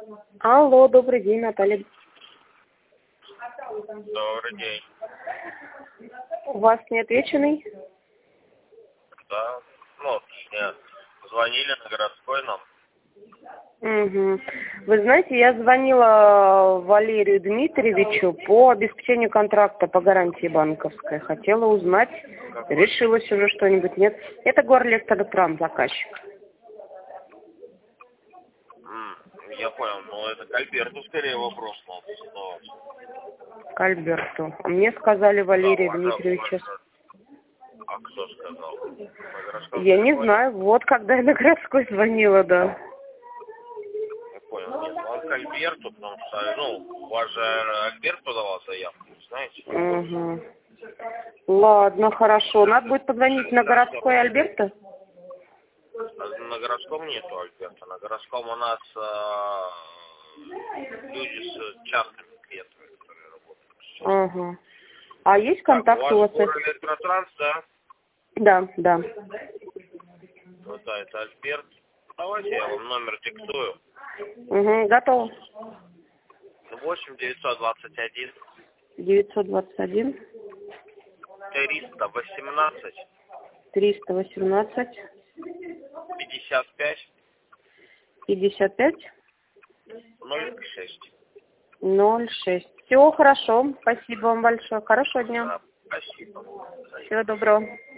Алло, добрый день, Наталья. Добрый день. У вас неотвеченный? Да. Ну, нет. Звонили на городской нам. Угу. Вы знаете, я звонила Валерию Дмитриевичу по обеспечению контракта по гарантии банковской. Хотела узнать, решилось уже что-нибудь, нет? Это Горэлектротранс заказчик. Я понял, но это к Альберту скорее вопрос надо задавать. К Альберту. А мне сказали Валерия Дмитриевича. А кто сказал? На городском Я не телефоне? знаю, вот когда я на городской звонила, да. Я понял. Нет, он к Альберту, потому что, у вас же Альберт подавал заявку, знаете? Угу. Ладно, хорошо. Надо будет позвонить на городской Альберта? На городском нету Альберта. На городском у нас люди с частными клиентами, которые работают сейчас. Ага. А есть Так, контакт у вас? Горэлектротранс, да? Да, да. Ну да, это Альберт. Давайте я вам номер диктую. Угу, готово. 8-921 921 318 318 55 55 06. 06. Все хорошо. Спасибо вам большое. Хорошего дня. Да, спасибо. Всего доброго.